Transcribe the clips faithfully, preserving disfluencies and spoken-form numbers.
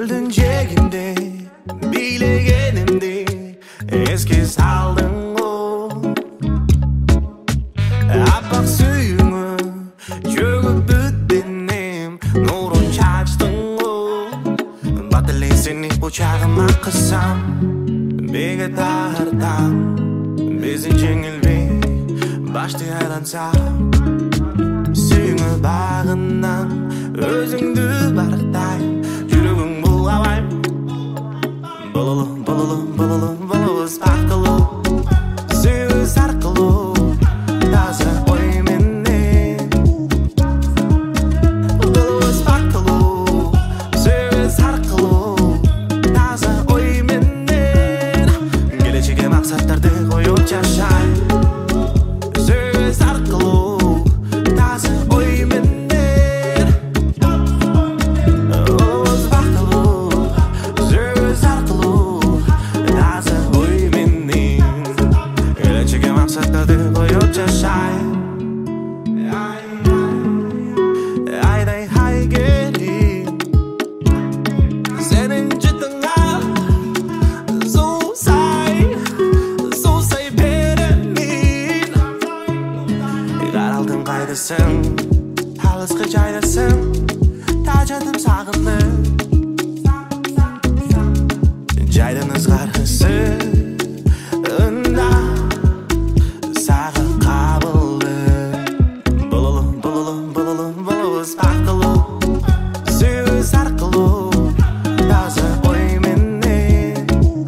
Güldün cegimde, bilegenimde esке saldың o. Аппақ сүйіңі жөгіп бүттенем, нұрын шаштың о. Батылесені құшағыма қысам, беге тартам, безін жеңілбей башты айлансам. Сүйіңі бағынан өзіңді барықтайым, жүрегің бұл алайым. Бұлылы, бұлылы, бұлылы, бұлылы спақылы, сөз арқылы, таза ойменен. Бұлылы спақылы, сөз арқылы, таза ойменен. Келешекке мақсаттарды қойып жашайын, сөз арқылы. Ayday hay gelin senin ciddiğine susay susay beremin qaraldın qaydasın alысқа жайдасың тажадым сағынып жайдың ызғарысы сөз арқылы, таза ойменен.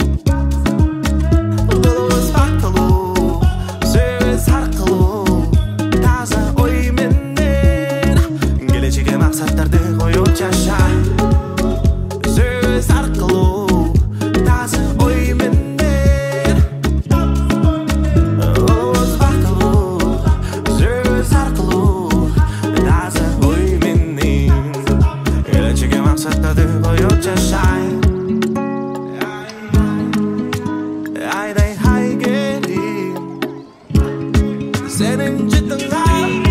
Бұлылы спақылы, сөз арқылы, таза ойменен. Келешекке мақсаттарды қойып жашайын, сөз арқылы, таза ойменен. Бұлылы спақылы, сөз арқылы, таза ойменен. Келешекке мақсаттарды қойып жашайын, айдай хай келин сенің жітіңе